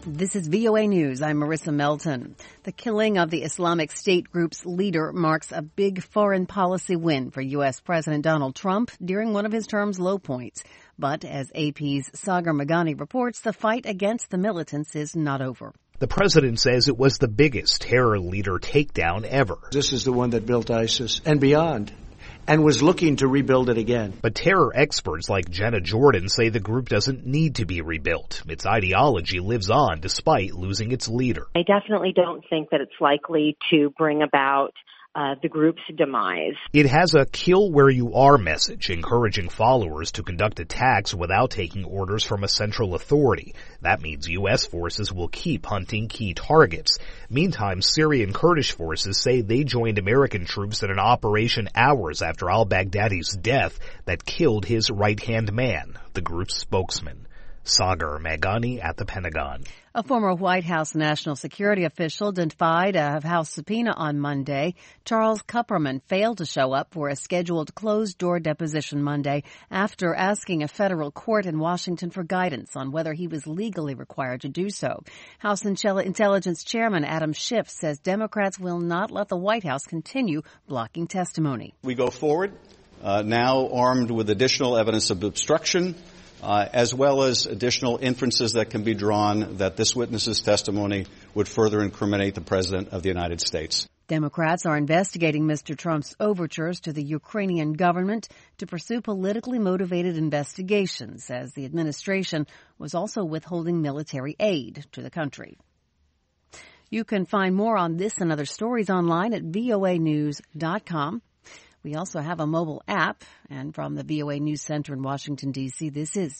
This is VOA News. I'm Marissa Melton. The killing of the Islamic State group's leader marks a big foreign policy win for U.S. President Donald Trump during one of his term's low points. But as AP's Sagar Meghani reports, the fight against the militants is not over. The president says it was the biggest terror leader takedown ever. This is the one that built ISIS and beyond, and was looking to rebuild it again. But terror experts like Jenna Jordan say the group doesn't need to be rebuilt. Its ideology lives on despite losing its leader. I definitely don't think that it's likely to bring about the group's demise. It has a kill where you are message, encouraging followers to conduct attacks without taking orders from a central authority. That means U.S. forces will keep hunting key targets. Meantime, Syrian Kurdish forces say they joined American troops in an operation hours after al-Baghdadi's death that killed his right-hand man, the group's spokesman. Sagar Meghani at the Pentagon. A former White House national security official defied a House subpoena on Monday. Charles Kupperman failed to show up for a scheduled closed-door deposition Monday after asking a federal court in Washington for guidance on whether he was legally required to do so. House Intelligence Chairman Adam Schiff says Democrats will not let the White House continue blocking testimony. We go forward now armed with additional evidence of obstruction, as well as additional inferences that can be drawn that this witness's testimony would further incriminate the President of the United States. Democrats are investigating Mr. Trump's overtures to the Ukrainian government to pursue politically motivated investigations, as the administration was also withholding military aid to the country. You can find more on this and other stories online at voanews.com. We also have a mobile app, and from the VOA News Center in Washington, D.C., this is